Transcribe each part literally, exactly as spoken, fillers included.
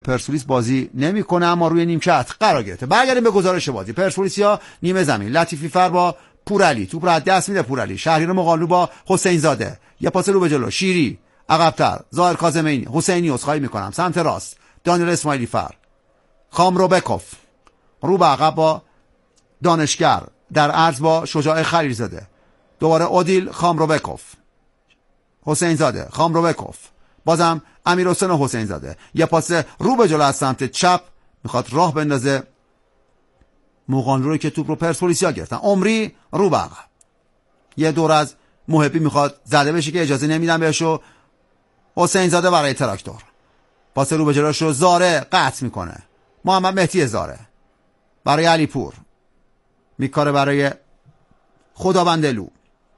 پرسپولیس بازی نمیکنه اما روی نیمکت قرار گرفته. برگردیم به گزارش بازی. پرسپولیسیا نیمه زمین، لطیفی فر با پورعلی، توپ رو دست میده پورعلی، شهریار مقانلو با حسین زاده، یه پاس رو به جلو، شیری عقب‌تر، ظاهر کاظمی، حسینی عذرخواهی میکنم سمت راست، دانیل اسماعیلی فر، خامروبکوف رو به عقب با دانشگر، در عرض با شجاع خلیلزاده، دوباره اودیل خامروبکوف، حسین زاده، خامروبکوف، بازم امیر حسین حسین زاده، یه پاس رو به جلو از سمت چپ میخواد راه بندازه مقانلو رو که توپ رو پرسپولیسیا گرفتن. عمری رو به عقب، یه دور از محبی میخواد زده بشه که اجازه نمیدن بهشو. حسین زاده برای تراکتور، پاس رو به جلوش رو زاره قطع میکنه. محمد مهدی زاره برای علی پور میکاره برای خداوندلو،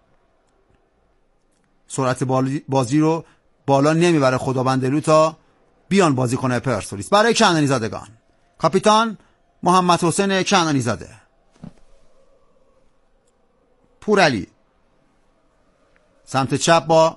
سرعت بازی رو بالا نمیبره خداوندلو تا بیان بازی کنه پرسپولیس. برای کنعانی زادگان کاپیتان محمد حسین کنعانی زاده، پورعلی سمت چپ با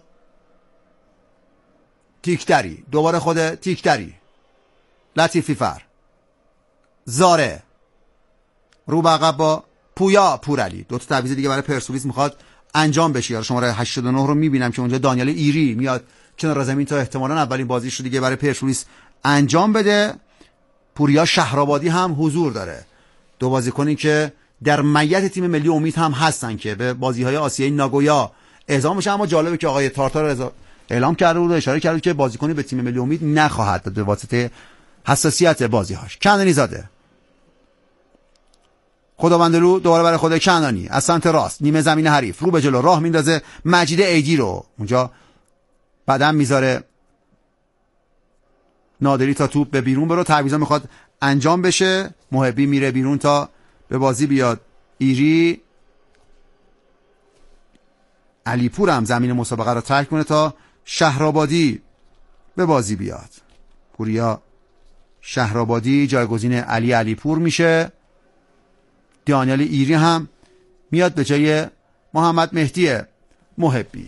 تیکدری، دوباره خود تیکدری، لطیفی فر، زاره رو به عقب با پویا پورعلی. دو تا تعویض دیگه برای پرسپولیس میخواد انجام بشه. یار شماره هشتاد و نه رو میبینم که اونجا دانیال ایری میاد کنار زمین تا احتمالاً اولین بازیش رو دیگه برای پرسپولیس انجام بده. پوریا شهرآبادی هم حضور داره، دو بازیکنی که در میت تیم ملی امید هم هستن که به بازی‌های آسیایی ناگویا اعزام میشه. اما جالبه که آقای تارتار اعلام کرده بود، اشاره کرده که بازیکنی به تیم ملی امید نخواهد داد به واسطه حساسیت بازی‌هاش. کنعانی زاده، خداوندلو دوباره برای خود کنعانی از سمت راست، نیمه زمین حریف، رو به جلو راه میندازه مجید ایدی رو، اونجا بعدم میذاره نادری تا توپ به بیرون برو. تعویضا میخواد انجام بشه، محبی میره بیرون تا به بازی بیاد ایری. علی پور هم زمین مسابقه رو ترک کنه تا شهرآبادی به بازی بیاد. پوریا شهرآبادی جایگزین علی علی پور میشه. دانیال ایری هم میاد به جای محمد مهدی محبی،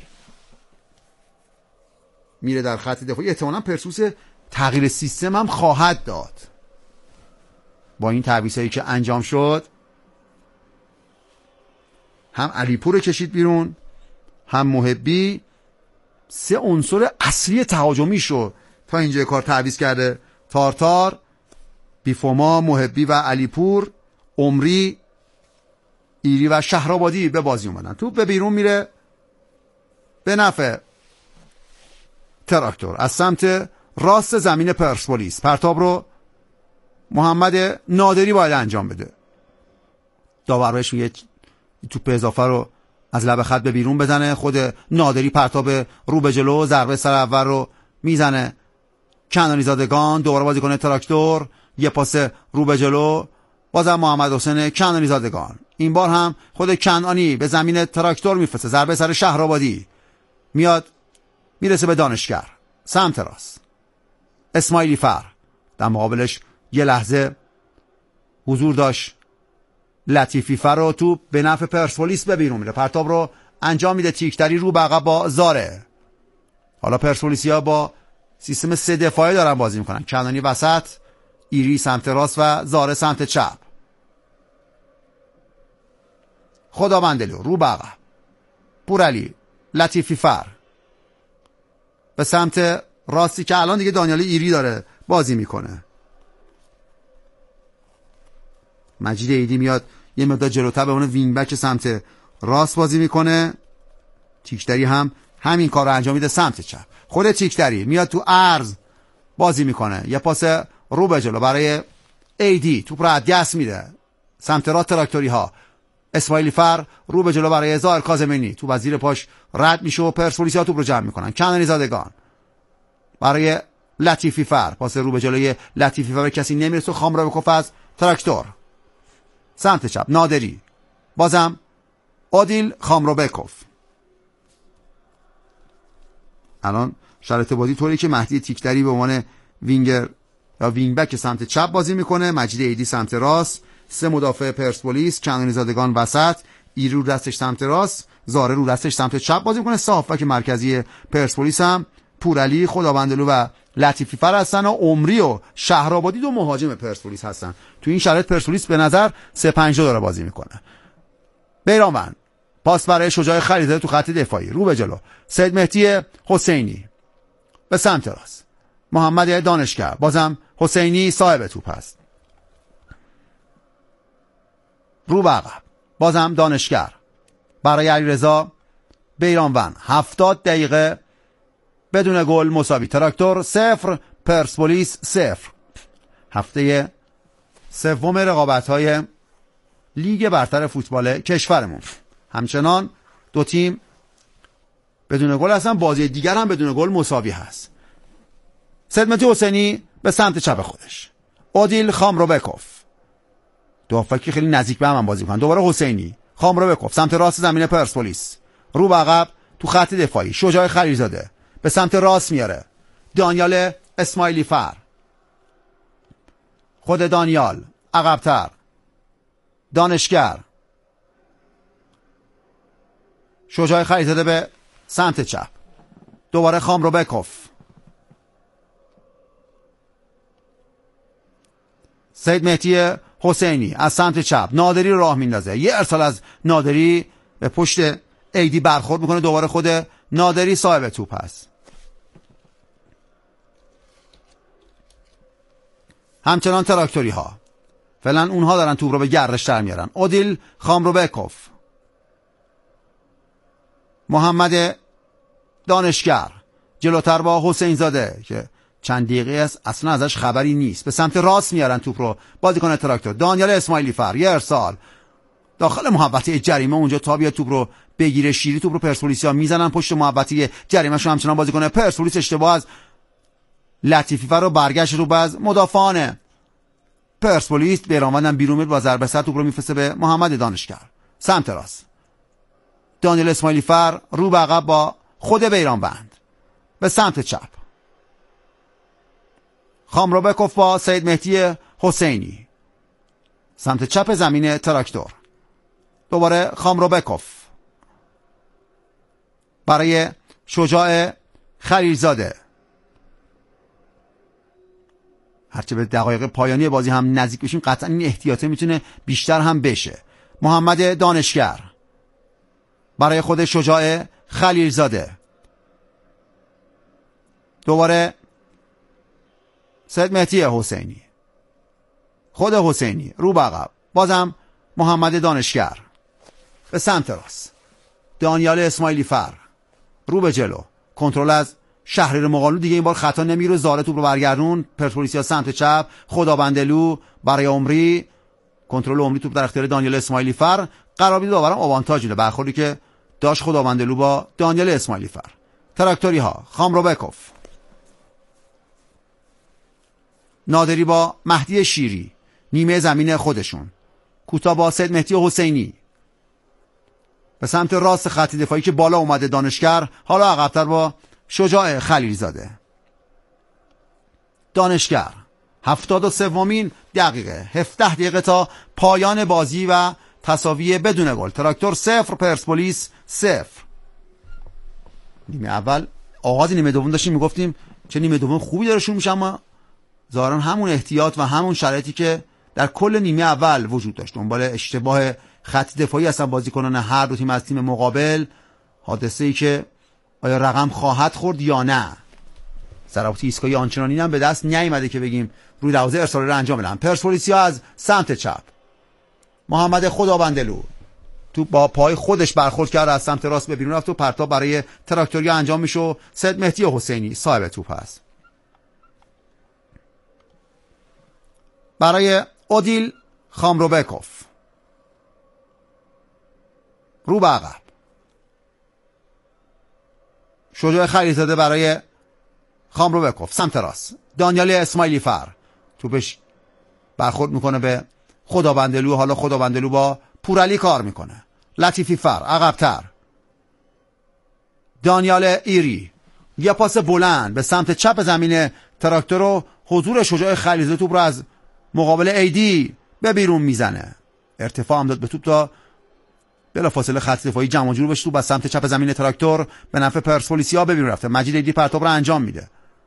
میره در خط دفاعی. احتمالاً پرسپولیس تغییر سیستم هم خواهد داد با این تعویضایی که انجام شد. هم علی پور کشید بیرون، هم محبی. سه عنصر اصلی تهاجمی شو تا اینجا کار تعویض کرده تارتار. بیفوما، محبی و علی پور، عمری، ایری و شهرآبادی به بازی اومدن. توپ به بیرون میره به نفع تراکتور از سمت راست زمین پرسپولیس. پرتاب رو محمد نادری باید انجام بده. داورش میگه توپ اضافه رو از لب خط به بیرون بزنه. خود نادری پرتاب رو به جلو، ضربه سر اول رو میزنه. کنعانی زادگان دوباره بازی کنه تراکتور، یه پاس رو به جلو، بازم محمد حسین کنعانی زادگان. این بار هم خود کنعانی به زمین تراکتور میفرسته، ضربه سر شهرآبادی میاد میرسه به دانشگر سمت راست. اسماعیلی فر در مقابلش یه لحظه حضور داشت لطیفی فر رو توپ به نفع پرسپولیس به بیرون میره. پرتاب رو انجام میده تیکدری رو به عقب با زاره. حالا پرسپولیسیا با سیستم سه دفاعی دارن بازی میکنن. کنعانی وسط، ایری سمت راست و زاره سمت چپ. خداوندلو رو به عقب، پورعلی، لطیفی فر به سمت راستی که الان دیگه دانیال ایری داره بازی میکنه. مجید ایدی میاد یه مقدار جلوتر به اون وینگ بک سمت راست بازی میکنه. تیکدری هم همین کار رو انجام میده سمت چپ. خود تیکدری میاد تو عرض بازی میکنه، یه پاس رو به جلو برای ایدی، توپ رو از دست میده سمت راست تراکتوری ها. اسماعیلی فر رو به جلو برای ظاهر کاظمی، توپ از زیر پاش رد میشه و پرسپولیسیا توپ رو جمع میکنن. کنعانی زادگان برای لطیفی فر، پاس رو به جلوی لطیفی فر کسی نمیرسه. خامروبکوف از تراکتور سمت چپ، نادری، بازم عادل خامروبکوف. الان شرط بازی طوری که مهدی تیکدری به عنوان وینگر یا وینگ بک سمت چپ بازی میکنه، مجید ایدی سمت راست، سه مدافع پرسپولیس، کنعانی زادگان وسط، ایری رو دستش سمت راست، زاره رو دستش سمت چپ بازی میکنه. سه هافبک مرکزی پرسپولیس هم پورعلی، خداوندلو و لطیفی فر هستن و عمری و شهرآبادی دو مهاجم پرسپولیس هستن. تو این شرایط پرسپولیس به نظر سه پنج دو داره بازی میکنه. بیرانوند پاس برای شجاع خلیزاده تو خط دفاعی، رو به جلو سید مهدی حسینی به سمت راست، محمد دانشگر، بازم حسینی صاحب توپ است، رو به عقب، بازم دانشگر برای علیرضا بیرانوند. هفتاد دقیقه بدون گل مساوی. تراکتور صفر پرسپولیس صفر. هفته سوم رقابت‌های لیگ برتر فوتبال کشورمون. همچنان دو تیم بدون گل هستن، بازی دیگر هم بدون گل مساوی هست. سید مهدی حسینی به سمت چپ خودش، عادل خامروبکوف، دو هافکی خیلی نزدیک به هم, هم بازی می‌کنن. دوباره حسینی، خامروبکوف سمت راست زمین پرسپولیس، رو به عقب تو خط دفاعی، شجاع خلیلزاده به سمت راست میاره، دانیال اسماعیلی فر، خود دانیال عقب‌تر، دانشگر، شجاع خلیلزاده به سمت چپ، دوباره خامروبکوف، سید مهدی حسینی از سمت چپ، نادری راه میندازه، یه ارسال از نادری به پشت ایدی برخورد میکنه، دوباره خود نادری صاحب توپ هست. همچنان تراکتوری ها فعلا اونها دارن توپ رو به گردش در میارن. عادل خامروبکوف، محمد دانشگر جلوتر با حسین زاده که چند دقیقه است اصلا ازش خبری نیست، به سمت راست میارن توپ رو، بازیکن تراکتور دانیال اسماعیلی فر، یه ارسال داخل محوطه جریمه، اونجا تا بیاد توپ رو بگیره شیری، توپ رو پرسپولیسیا میزنن پشت محوطه جریمه شو. همچنان بازیکن پرسپولیس اشتباه از لطیفی فر رو برگشت رو باز مدافعان پرسپولیس، بیرانوند هم بیرون میاد با ضربه سر توپ رو میفرسته به محمد دانشگر سمت راست، دانیال اسماعیلی فر رو به عقب با خود بیرانوند به سمت چپ، خامروبکوف با سید مهدی حسینی سمت چپ زمین تراکتور، دوباره خامروبکوف برای شجاع خلیلزاده. هرچه به دقایق پایانی بازی هم نزدیک بشیم قطعا این احتیاطه میتونه بیشتر هم بشه. محمد دانشگر برای خود شجاع خلیلزاده، دوباره سید مهدی حسینی، خود حسینی رو به عقب، بازم محمد دانشگر به سمت راست، دانیال اسماعیلی فر رو به جلو، کنترل از شهریر مقالو، دیگه این بار خطا نمیره، زاره توپ رو برگردون، پرسپولیسیا سمت چپ، خدابندلو برای عمری، کنترل عمری، توپ در اختیار دانیال اسماعیلی فر، قرار میده داورم آوانتاژ میده برخوردی که داشت خدابندلو با دانیال اسماعیلی فر. تراکتوری ها، خامروبکوف، نادری با مهدی شیری نیمه زمین خودشون، کوتا با سید مهدی حسینی به سمت راست خط دفاعی که بالا اومده دانشگر، حالا عقب‌تر با شجاع خلیلزاده. دانشگر هفتاد و سومین دقیقه، هفده دقیقه تا پایان بازی و تساوی بدون گل. تراکتور صفر پرسپولیس صفر. نیمه اول آغاز نیمه دوم داشتیم میگفتیم چه نیمه دوم خوبی داره شروع میشه، اما ظاهرا همون احتیاط و همون شرایطی که در کل نیمه اول وجود داشت، دنبال اشتباه خط دفاعی هستن بازیکنان هر دو تیم از تیم مقابل، حادثه ای که آیا رقم خواهد خورد یا نه. ضربات ایستگاهی آنچنانی هم به دست نیامده که بگیم روی دروازه ارسال رو انجام بدن. پرسپولیسیا از سمت چپ، محمد خدابندلو تو با پای خودش برخورد کرد، از سمت راست به بیرون رفت و پرتاب برای تراکتوریا انجام میشه و سید مهدی حسینی صاحب توپ است. برای عادل خامروبکوف رو به عقب، شجاع خلیلزاده برای خامروبکوف سمت راست، دانیال اسماعیلی فر توپش برخورد میکنه به خدابندلو، حالا خدابندلو با پورعلی کار میکنه، لطیفی فر عقب‌تر، دانیال ایری یه پاس بلند به سمت چپ زمین تراکتور و حضور شجاع خلیلزاده توپ رو از مقابل ایدی به بیرون میزنه، ارتفاع هم داد به توپ تا بلافاصله خط دفاعی جمع جور بشه، توپ از سمت چپ زمین تراکتور به نفع پرسپولیسیا به بیرون رفته. مجید ایدی پرتاب رو انجام میده،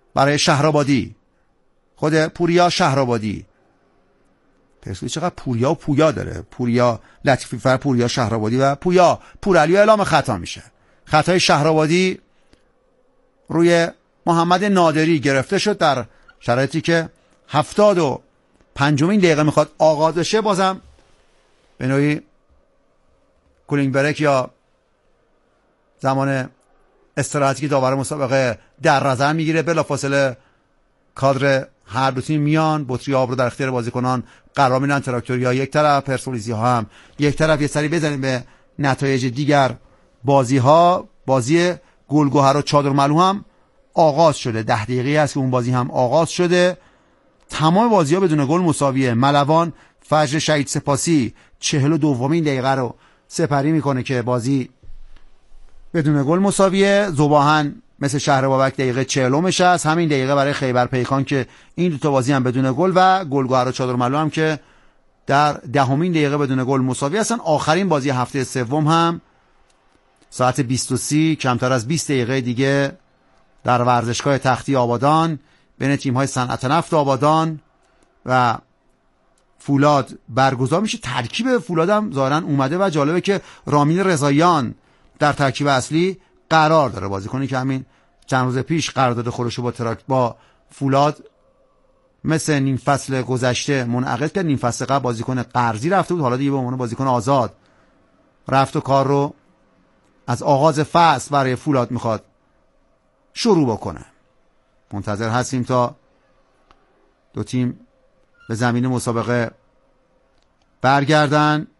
برای شهرآبادی، خود پوریا شهرآبادی. پرسپولیس چقدر پوریا و پویا داره، پوریا لطیفی فر، پوریا شهرآبادی و پویا پورعلی. اعلام خطا میشه. خطای شهرآبادی روی محمد نادری گرفته شد در شرایطی که هفتاد و پنجمین دقیقه میخواد آغاز بشه. بازم به نوعی کولینگ بریک یا زمان استراحتی که داور مسابقه در نظر میگیره، بلافاصله کادر هر دو تیم میان، بطری آب رو در اختیار بازیکنان قرار میدن. تراکتوریا یک طرف، پرسپولیسی ها هم یک طرف. یه سری بزنیم به نتایج دیگر بازی ها. بازی گلگهر و چادر ملو هم آغاز شده. ده دقیقه است که اون بازی هم آغاز شده. تمام بازی ها بدون گل مساویه. ملوان فجر شهید سپاسی چهل و دومین دقیقه رو سپری میکنه که بازی بدون گل مساویه. ذوباهن مثل شهر بابک دقیقه چهلمش است. همین دقیقه برای خیبر پیکان که این دو تا بازی هم بدون گل، و گلگهر و چادر ملو هم که در دهمین دقیقه بدون گل مساوی هستن. آخرین بازی هفته سوم هم ساعت بیست و سه کمتر از بیست دقیقه دیگه در ورزشگاه تختی آبادان بین تیم‌های صنعت نفت آبادان و فولاد برگزار میشه. ترکیب فولاد هم ظاهرا اومده و جالبه که رامین رضاییان در ترکیب اصلی قرار داره. بازیکنی که همین چند روز پیش قرارداد خودش با تراکت با فولاد مثل نیم فصل گذشته منعقد کرد. نیم فصل قبل بازیکن قرضی رفته بود، حالا دیگه به عنوان بازیکن آزاد رفت و کار رو از آغاز فصل برای فولاد میخواد شروع بکنه. منتظر هستیم تا دو تیم به زمین مسابقه برگردن.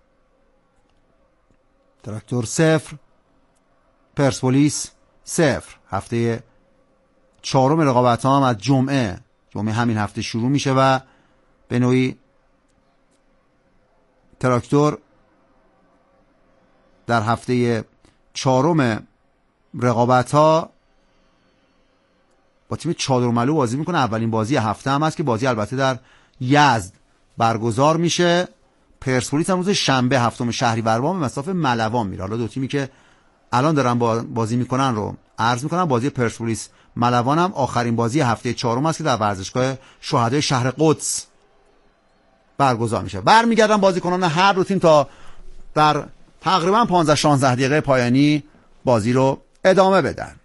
تراکتور صفر، پرسپولیس صفر. هفته چهارم رقابت ها هم از جمعه جمعه همین هفته شروع میشه و به نوعی تراکتور در هفته چهارم رقابت ها با تیم چادر ملو بازی میکنه. اولین بازی هفته هم هست که بازی البته در یزد برگزار میشه. پرسپولیس هم روز شنبه هفتم شهریور به مسافه ملوان میره. حالا دو تیمی که الان دارن بازی میکنن رو عرض میکنم. بازی پرسپولیس ملوان هم آخرین بازی هفته چهارم است که در ورزشگاه شهدای شهر قدس برگزار میشه. برمیگردن بازیکنان هر دو تیم تا در تقریبا پانزده شانزده دقیقه پایانی بازی رو ادامه بدن.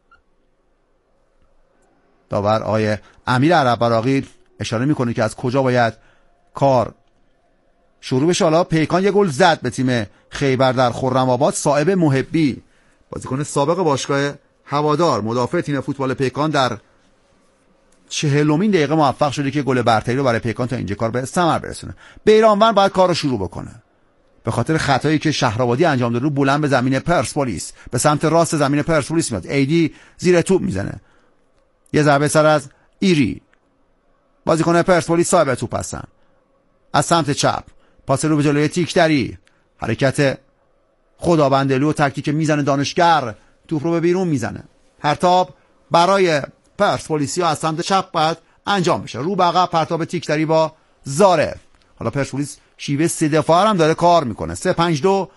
داور آقای امیر عرب براقی اشاره میکنه که از کجا باید کار شروع بشه. حالا پیکان یه گل زد به تیم خیبر در خرم آباد. صائب محبی بازیکن سابق باشگاه هوادار مدافع تیم فوتبال پیکان در چهلمین دقیقه موفق شده که گل برتری رو برای پیکان تا اینجا کار به ثمر برسونه. بیرانوند باید کار رو شروع بکنه به خاطر خطایی که شهرآبادی انجام داد. رو بلند به زمین پرسپولیس، به سمت راست زمین پرسپولیس میاد. ایدی زیر توپ میزنه. یه ضربه سر از ایری. بازیکن پرسپولیس صاحب توپ هستن. از سمت چپ پاس رو به جلوی تیکدری، حرکت خداوندلو و تکتیک میزنه دانشگر، توپ رو به بیرون میزنه. پرتاب برای پرسپولیسیا از سمت چپ باید انجام بشه. رو به عقب پرتاب تیکدری با زاره. حالا پرسپولیس شیوه سه دفاعه هم داره کار میکنه. سه پنج دو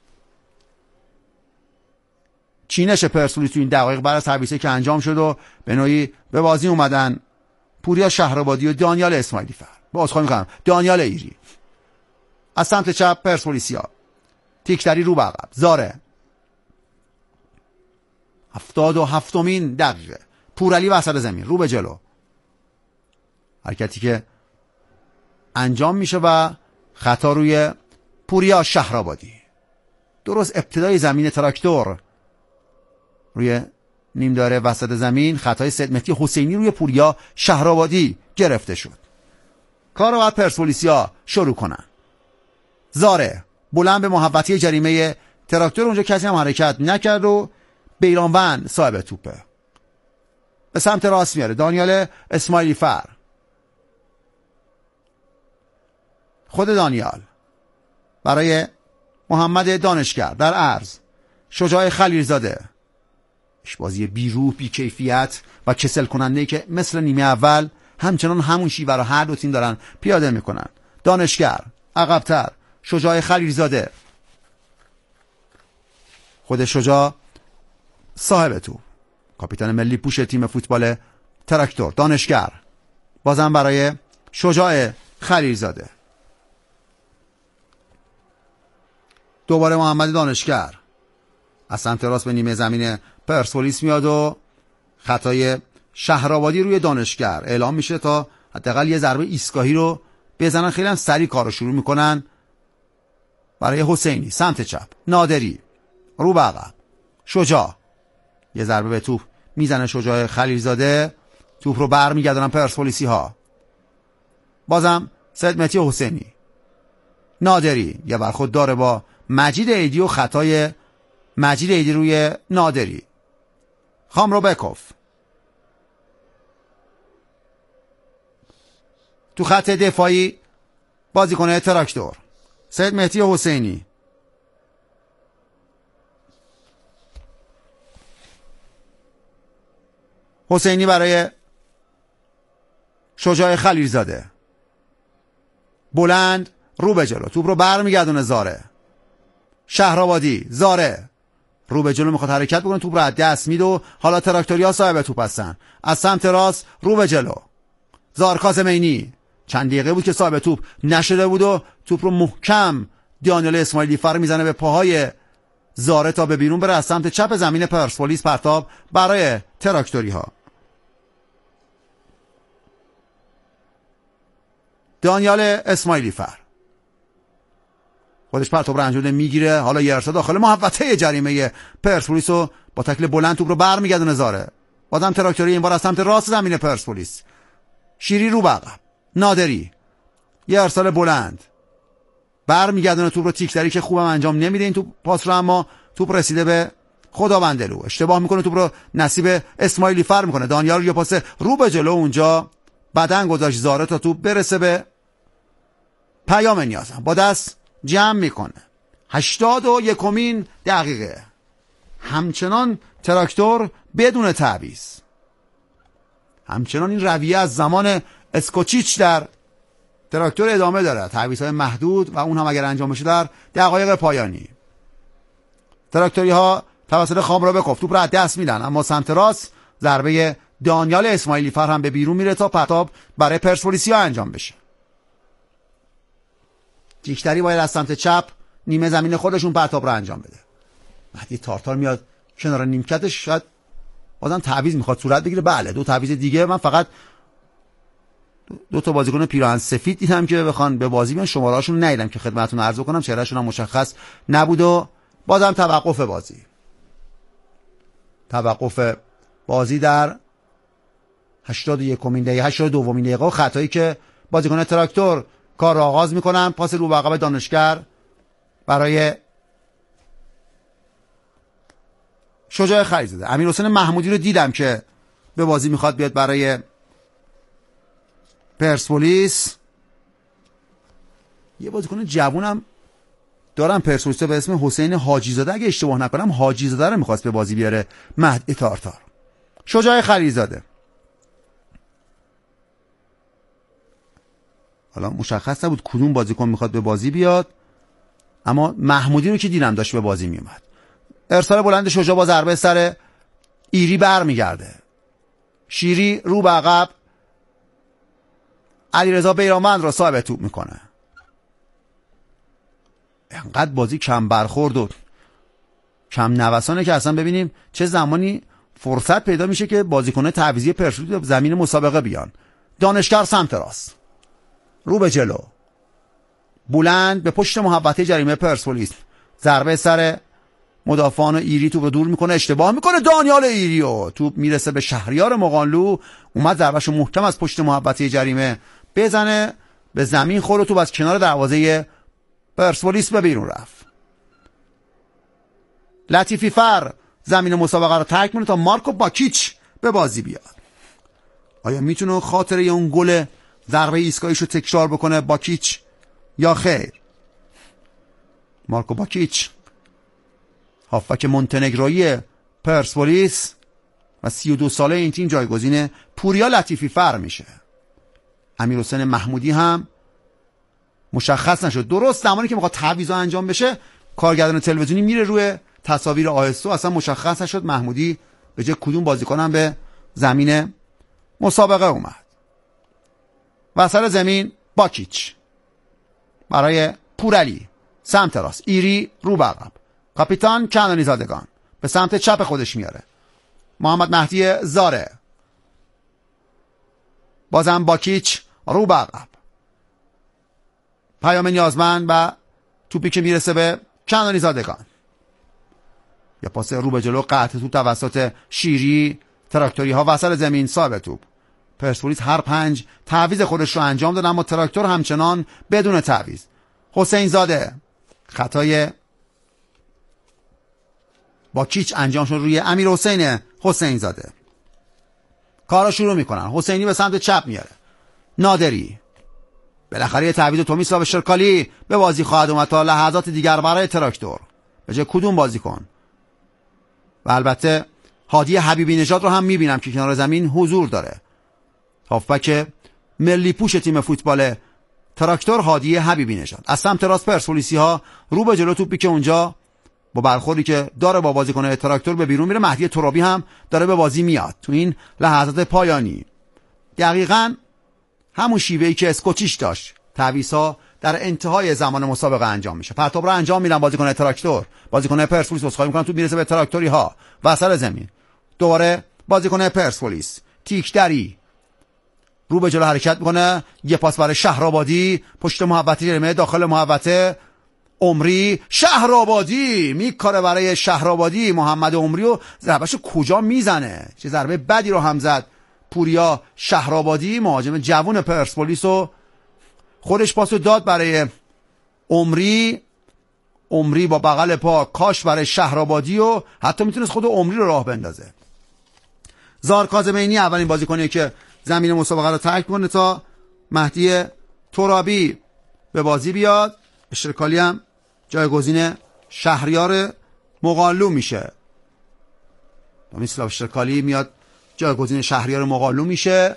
چینش پرسپولیس تو این دقایق بعد از سرویسی که انجام شد و به نوعی به بازی اومدن پوریا شهرآبادی و دانیال اسماعیلی فر. با عذرخواهی میکنم دانیال ایری. از سمت چپ پرسپولیسیا تیکدری رو به عقب. زاره. هفتاد و هفتمین دقیقه پورعلی وسط زمین رو به جلو. حرکتی که انجام میشه و خطا روی پوریا شهرآبادی. درست ابتدای زمین تراکتور روی نیم داره وسط زمین خطای سید مهدی حسینی روی پوریا شهرآبادی گرفته شد. کار رو باید پرسپولیسیا شروع کنن. زاره بلند به محوطه جریمه تراکتور، اونجا کسی هم حرکت نکرد و بیرانوند صاحب توپه. به سمت راست میاره دانیال اسماعیلی فر. خود دانیال برای محمد دانشگر در عرض. شجاع خلیلزاده. بازی بیروح، بی کیفیت و کسل کننده که مثل نیمه اول همچنان همون شیوه رو هر دو تیم دارن پیاده میکنن. دانشگر عقب‌تر. شجاع خلیلزاده. خود شجاع صاحب توپ، کاپیتان ملی پوش تیم فوتبال تراکتور دانشگر، بازم برای شجاع خلیلزاده. دوباره محمد دانشگر از سمت راست به نیمه زمین پرسپولیس میاد و خطای شهرآبادی روی دانشگر اعلام میشه تا حداقل یه ضربه ایستگاهی رو بزنن. خیلی هم سریع کارو شروع میکنن برای حسینی سمت چپ، نادری رو به عقب، شجاع یه ضربه به توپ میزنه شجاع خلیلزاده، توپ رو برمیگردونن پرسپولیسی ها. بازم سید مهدی حسینی، نادری یه برخورد داره با مجید ایدی و خطای مجید ایدی روی نادری. خامروبکوف تو خط دفاعی بازیکن تراکتور سید مهدی حسینی، حسینی برای شجاع خلیلزاده، بلند رو به جلو، توپ رو برمیگردونه زاره، شهرآبادی، زاره رو به جلو میخواد حرکت بکنه، توپ رو از دست میده و حالا تراکتوریا صاحب توپ هستن. از سمت راست رو به جلو، زار کاظمینی، چند دقیقه بود که صاحب توپ نشده بود و توپ رو محکم دانیال اسماعیلی فر میزنه به پاهای زاره تا به بیرون بره از سمت چپ زمین پرسپولیس. پرتاب برای تراکتوری ها. دانیال اسماعیلی فر خودش پرتاب رو انجام میگیره، حالا یه ارسال داخل محوطه جریمه پرسپولیس و با تکل بلند توپ رو برمیگردونه زاره. بازم تراکتوری این بار از سمت راست زمین پرسپولیس، شیری رو به عقب، نادری یه ارسال بلند برمیگردونه توپ رو تیکدری که خوبم انجام نمیده این توپ پاس رو، اما توپ رسیده به خداوندلو، اشتباه میکنه، توپ رو نصیب اسماعیلی فر میکنه. دانیال یه پاس رو به جلو اونجا بدن گذاشت زاره تا توپ برسه به پیام نیازم، با دست جمع میکنه. هشتاد و یکمین دقیقه همچنان تراکتور بدون تعویض، همچنان این رویه از زمان اسکوچیچ در تراکتور ادامه داره، تعویض‌های محدود و اون هم اگر انجام بشه در دقایق پایانی. تراکتوری ها توسط خامروبکوف توپ رو از دست میدن، اما سمت راست ضربه دانیال اسماعیلی فر هم به بیرون میره تا پرتاب برای پرسپولیسیا انجام بشه. جیکتری باید از سمت چپ نیمه زمین خودشون پرتاب رو انجام بده. مهدی تارتار میاد کنار نیمکتش، شاید بازم تعویض میخواد صورت بگیره. بله دو تعویض دیگه. من فقط دو تا بازیکن پیراهن سفید دیدم که بخوان به بازی بیان، شماره‌هاشون ندیدم که خدمتتون عرض کنم، چهرهشون هم مشخص نبود و بازم توقف بازی. توقف بازی در هشتاد و یکمین دقیقه، هشتاد و دومین دقیقه. خطایی که بازیکن تراکتور کار را آغاز میکنن، پاس رو به عقب دانشگر برای شجاع خلیلزاده. امیرحسین محمودی رو دیدم که به بازی میخواد بیاد برای پرسپولیس. یه بازیکن جوونم دارم پرسپولیس به اسم حسین حاجی زاده، اگه اشتباه نکنم حاجی زاده رو میخواست به بازی بیاره مهدی تارتار. شجاع خلیلزاده حالا مشخص نبود کدوم بازیکن میخواد به بازی بیاد، اما محمودی رو که دیدم داشت به بازی میومد. ارسال بلند شجاع با ضربه سر ایری برمیگرده. شیری رو به عقب، علیرضا بیرانوند را صاحب توپ میکنه. انقدر بازی کم برخورد و کم نوسانه که اصلا ببینیم چه زمانی فرصت پیدا میشه که بازیکن تعویضی پرسپولیس به زمین مسابقه بیان. دانشگر سمت راست، رو به جلو، بلند به پشت محوطه جریمه پرسپولیس، ضربه سر مدافعان ایری، توپ رو دور میکنه، اشتباه میکنه دانیال ایریو، توپ میرسه به شهریار مقانلو، اومد ضربهشو محکم از پشت محوطه جریمه بزنه به زمین خورد و توپ از کنار دروازه پرسپولیس به بیرون رفت. لطیفی فر زمین مسابقه رو ترک میکنه تا مارکو باکیچ به بازی بیاد. آیا میتونه خاطره اون گل ضربه ایستگاهیشو تکرار بکنه باکیچ یا خیر؟ مارکو باکیچ هافبک مونتنگرویی پرسپولیس و سی و دو ساله این تیم جایگزین پوریا لطیفی فر میشه. امیرحسین محمودی هم مشخص نشد. درست زمانی که میخواد تعویضا انجام بشه کارگردان تلویزیونی میره روی تصاویر آهسته، اصلا مشخص نشد محمودی به جای کدوم بازیکن هم به زمین مسابقه اومد. وسط زمین باکیچ برای پورعلی سمت راست، ایری رو به عقب، کاپیتان کنانی زادگان به سمت چپ خودش میاره، محمد مهدی زاره، بازم باکیچ رو به عقب، پیام نیازمند و توپی که میرسه به کنانی زادگان، یا پاس رو به جلو قطع توپ توسط شیری. تراکتوری ها وسط زمین صاحب توپ. پرسپولیس هر پنج تعویض خودش رو انجام داد، اما تراکتور همچنان بدون تعویض. حسین زاده، خطای با کیچ انجام شد روی امیر حسین حسین زاده. کارا شروع میکنن. حسینی به سمت چپ میاره، نادری بالاخره یه تعویض تومیسلاو شرکالی به بازی خواهد اومد تا لحظات دیگر برای تراکتور. به جای کدوم بازیکن؟ و البته هادی حبیبی نژاد رو هم میبینم که کنار زمین حضور داره. هافبک ملی پوش تیم فوتبال تراکتور هادی حبیبی نژاد. از سمت راست پرسپولیسی ها رو به جلو، توپی که اونجا با برخوردی که داره با بازیکن تراکتور به بیرون میره. مهدی ترابی هم داره به بازی میاد تو این لحظات پایانی. دقیقاً همون شیوهی که اسکوچیش داشت. تعویض‌ها در انتهای زمان مسابقه انجام میشه. پرتاب رو انجام میدن بازیکن تراکتور، بازیکن پرسپولیس اسخای میکنن، تو میرسه به تراکتوری ها وسط زمین. دوباره بازیکن پرسپولیس تیکدری رو به جلو حرکت میکنه، یه پاس برای شهرآبادی پشت محوطه جریمه، داخل محوطه عمری. شهرآبادی میکاره برای شهرآبادی، محمد عمری و ضربهشو کجا میزنه، چه ضربه بدی رو هم زد پوریا شهرآبادی. مهاجم جوون پرسپولیس و خودش پاسو داد برای عمری. عمری با بغل پا کاش برای شهرآبادی و حتی میتونست خود عمری رو راه بندازه. زار کاظمینی اولین بازیکنیه که زمین مسابقه رو ترک کنه تا مهدی ترابی به بازی بیاد. اشتراکالی هم جایگزین شهریار مقالو میشه. مثلا اشتراکالی میاد جایگزین شهریار مقالو میشه.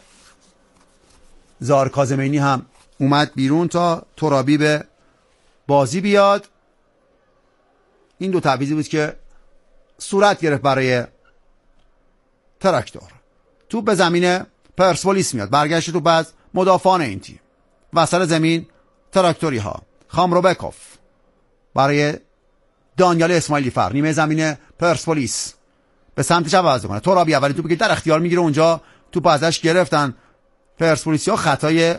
زار کاظمینی هم اومد بیرون تا ترابی به بازی بیاد. این دو تعویضی بود که صورت گرفت برای تراکتور. توپ به زمین پرسپولیس میاد، برگشت توپ از مدافعان این تیم. وسط زمین تراکتوری ها، خامروبکوف برای دانیال اسماعیلی فر، نیمه زمین پرسپولیس به سمت چپ عوض کنه. ترابی اولین توپی که در اختیار میگیره، اونجا توپ ازش گرفتن پرسپولیسیا. خطای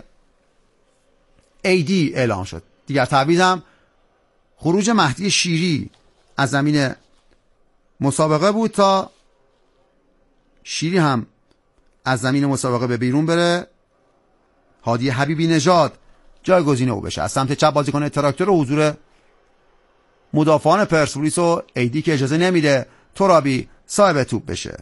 ایدی اعلام شد. دیگر تعویض هم خروج مهدی شیری از زمین مسابقه بود تا شیری هم از زمین مسابقه به بیرون بره. هادی حبیبی نژاد جایگزین او بشه. از سمت چپ بازیکن تراکتور و حضور مدافعان پرسپولیس و ایدی که اجازه نمیده ترابی صاحب توپ بشه.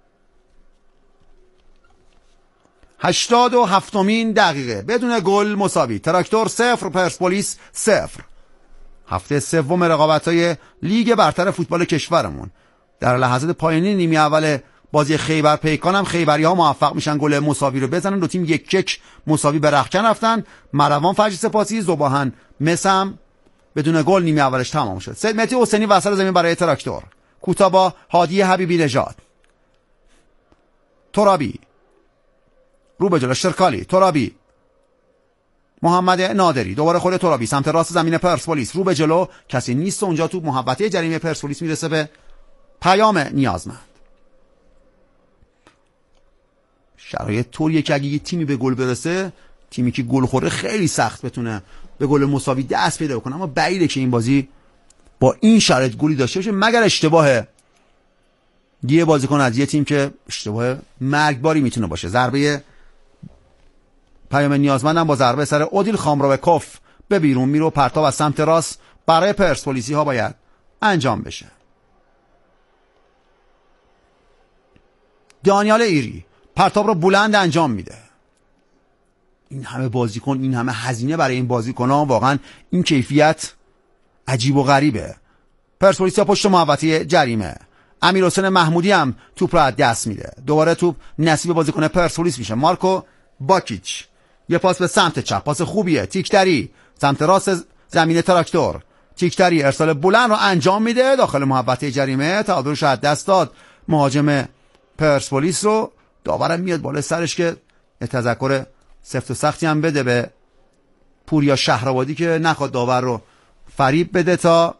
هشتاد و هفتمین دقیقه بدون گل مساوی، تراکتور صفر پرسپولیس صفر. هفته سوم رقابت‌های لیگ برتر فوتبال کشورمون. در لحظات پایانی نیمه اول بازی خیبر پیکان هم خیبری‌ها موفق میشن گل مساوی رو بزنن. دو تیم یک یک مساوی به رختکن رفتن. مروان فجر سپاسی زباهن مسم بدون گل نیمه اولش تمام شد. سید مهدی حسینی وسط زمین برای تراکتور، کوتا با هادی حبیبی نژاد. ترابی رو به جلو، شرکالی، ترابی، محمد نادری، دوباره خود ترابی سمت راست زمین پرسپولیس، رو به جلو، کسی نیست اونجا. تو محوطه جریمه پرسپولیس میرسه به پیام نیازمند. شرایط طوریه که اگه یه تیمی به گل برسه، تیمی که گل خوره خیلی سخت بتونه به گل مساوی دست پیدا کنه، اما بعیده که این بازی با این شرایط گلی داشته باشه، مگر اشتباه یه بازیکن از یه تیم که اشتباه مرگباری میتونه باشه. ضربه پیام نیازمند هم با ضربه سر اودیل خامروبکوف به بیرون میره و پرتاب از سمت راست برای پرسپولیسی ها باید انجام بشه. دانیال ایری پرتاب رو بلند انجام میده. این همه بازیکن، این همه هزینه برای این بازیکن‌ها، واقعا این کیفیت عجیب و غریبه. پرسپولیس پشت محوطه جریمه، امیر حسین محمودی هم توپ رو از دست میده. دوباره توپ نصیب بازیکن پرسپولیس میشه، مارکو باکیچ. یه پاس به سمت چپ، پاس خوبیه. تیکتری سمت راست زمین تراکتور، تیکتری ارسال بلند رو انجام میده داخل محوطه جریمه. تعادلش از دست داد مهاجم پرسپولیس رو. داورم میاد بالا سرش که تذکر سفت و سختی هم بده به پوریا شهرآبادی که نخواد داور رو فریب بده تا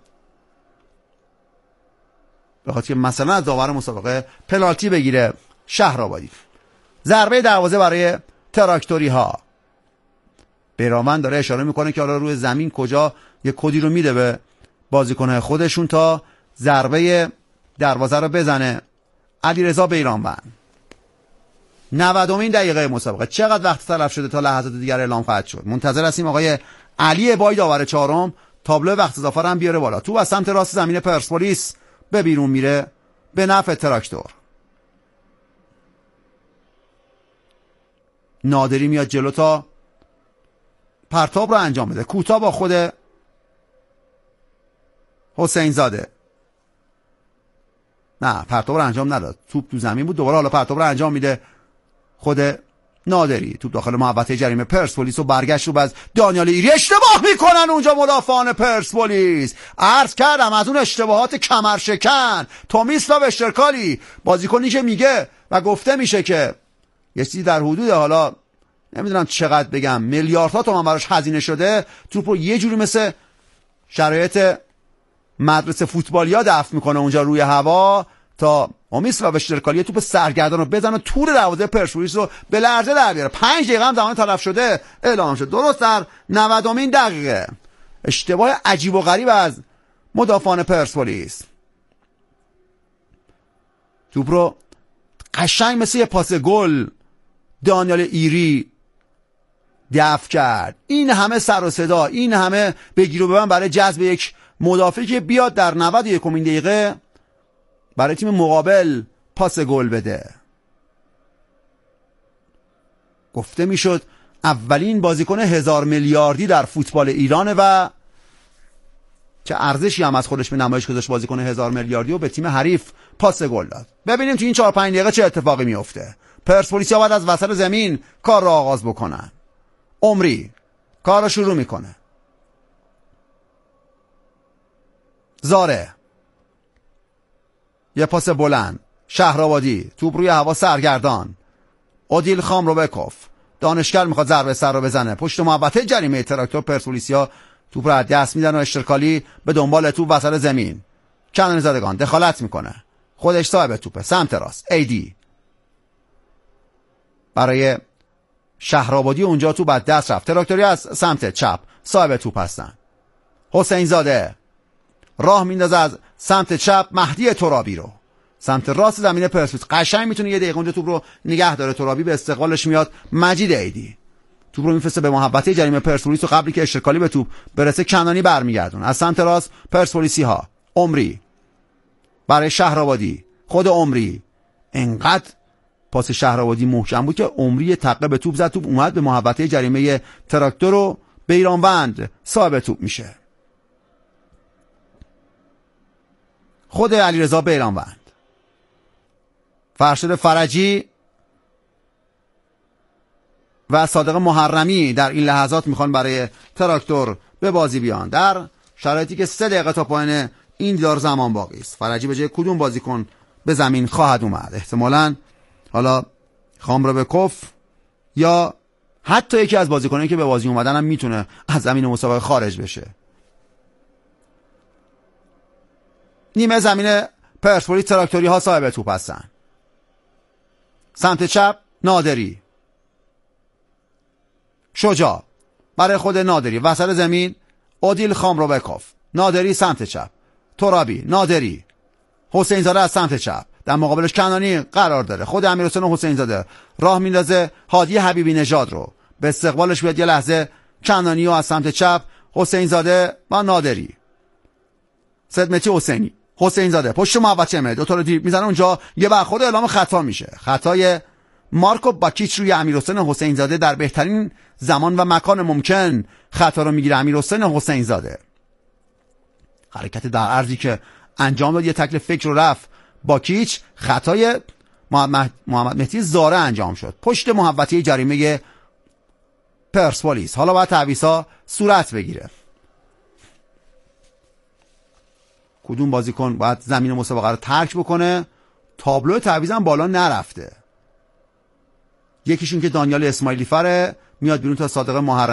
بخاطر که مثلا از داور مسابقه پنالتی بگیره. شهرآبادی ضربه دروازه برای تراکتوری ها. بیرانوند داره اشاره میکنه که حالا روی زمین کجا یه کدی رو میده به بازیکن‌های خودشون تا ضربه دروازه رو بزنه. علیرضا بیرانوند. نودمین دقیقه مسابقه. چقدر وقت تلف شده تا لحظات دیگر اعلام خواهد شد. منتظر هستیم آقای علی ابایی داور چهارم تابلو وقت اضافه رو هم بیاره بالا. تو از سمت راست زمین پرسپولیس به بیرون میره به نفع تراکتور. نادری میاد جلو تا پرتاب رو انجام بده. کوتا با خود حسین زاده. نه پرتاب رو انجام نداد. توپ تو زمین بود. دوباره حالا پرتاب رو انجام میده خود نادری. توپ داخل محوطه جریمه پرسپولیس و برگشت رو باز دانیال ایری. اشتباه میکنن اونجا مدافعان پرسپولیس. عرض کردم از اون اشتباهات کمرشکن. تومیسلاو اشترکالی بازیکنی که میگه و گفته میشه که یه چیزی در حدود حالا نمیدونم چقدر بگم میلیاردها تومان براش هزینه شده، توپ رو یه جوری مثل شرایط مدرسه فوتبالیا دفع میکنه اونجا روی هوا تا تومیسلاو اشترکالی توپ سرگردان رو بزنه تور دروازه پرسپولیس رو به لرزه در بیاره. پنج دقیقه هم زمان تلف شده اعلام شد. درست در نودمین دقیقه اشتباه عجیب و غریب از مدافعان پرسپولیس. توپ رو قشنگ مثل یه پاس گل دانیال ایری دفع کرد. این همه سر و صدا، این همه بگیر و ببند برای جذب یک مدافع که بیاد در نود و یکمین دقیقه برای تیم مقابل پاس گل بده. گفته میشد اولین بازیکن هزار میلیاردی در فوتبال ایرانه و چه ارزشی هم از خودش به نمایش گذاشت بازیکن هزار میلیاردی و به تیم حریف پاس گل داد. ببینیم تو این چهار پنج دقیقه چه اتفاقی میفته. پرسپولیسیا باید از وسط زمین کار را آغاز بکنن. عمری کار را شروع میکنه. زاره یه پاس بلند. شهرآبادی توپ روی هوا سرگردان. عادل خامروبکوف دانشگر میخواد ضربه سر رو بزنه پشت محوطه جریمه تراکتور. پرسپولیسیا توپ رو از دست میدن و اشترکالی به دنبال توپ وسط زمین. کنانی زادگان دخالت میکنه. خودش صاحب توپه. سمت راست ایدی برای شهرآبادی اونجا توپ از دست رفت. تراکتوری از سمت چپ صاحب توپ هستن. حسین زاده راه میندازه از سمت چپ مهدی ترابی رو سمت راست زمین پرسپولیس. قشنگ میتونه یه دقیقه اونجا توپ رو نگه داره. ترابی به استقبالش میاد. مجید ایدی توپ رو میفرسته به محوطه جریمه پرسپولیس و قبلی که اشترکالی به توپ برسه کنانی برمیگردون. از سمت راست پرسپولیسی ها. عمری برای شهرآبادی. خود عمری انقدر پاس شهرآبادی محکم بود که عمری تقه به توپ زد. توپ اومد به محوطه جریمه تراکتور و بیرانوند صاحب توپ میشه. خود علیرضا بیرانوند. فرشاد فرجی و صادق محرمی در این لحظات میخوان برای تراکتور به بازی بیان در شرایطی که سه دقیقه تا پایان این دیدار زمان باقی است. فرجی به جای کدوم بازیکن به زمین خواهد اومد؟ احتمالاً حالا خامروبکوف یا حتی یکی از بازیکنانی که به بازی اومدن هم میتونه از زمین مسابقه خارج بشه. نیمه زمین پرسپولیس تراکتوری ها صاحب توپ هستن. سمت چپ نادری. شجاع برای خود نادری. وسط زمین عادل خامروبکوف. نادری سمت چپ. ترابی. نادری. حسین زاده از سمت چپ. در مقابلش کنانی قرار داره. خود امیرحسین حسین زاده راه میندازه هادی حبیبی نژاد رو به استقبالش بیاد. یه لحظه کنانی و از سمت چپ حسین زاده با نادری. صدمتی حسینی. حسین زاده پشت محوطه مه دو تا رو دیپ میزنه اونجا. یه برخورد اعلام خطا میشه. خطای مارکو باکیچ روی امیرحسین حسین زاده. در بهترین زمان و مکان ممکن خطا رو میگیره امیرحسین حسین زاده. حرکت در عرضی که انجام داد یه تکل فکر رو رفت باکیچ. خطای محمد محمد مهدی زاره انجام شد پشت محوطه جریمه پرسپولیس. حالا باید تعویضا صورت بگیره. کدوم بازیکن باید زمین مسابقه رو ترک بکنه؟ تابلو تعویض هم بالا نرفته. یکیشون که دانیال اسماعیلی فره میاد بیرون تا صادق محرم